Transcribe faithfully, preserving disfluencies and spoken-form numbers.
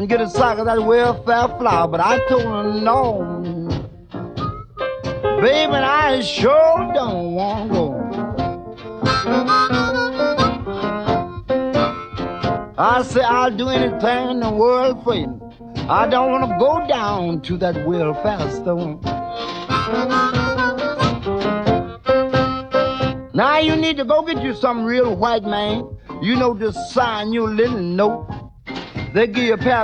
and get a sack of that welfare flour. But I told her no, baby, I sure don't want to go. I say I'll do anything in the world for you. I don't want to go down to that welfare store. Now you need to go get you some real white man. You know, just sign your little note. They give you a pair